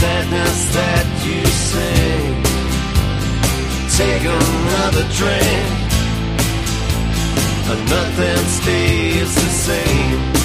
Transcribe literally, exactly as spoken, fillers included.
sadness that you sing. Take another drink, and nothing stays the same.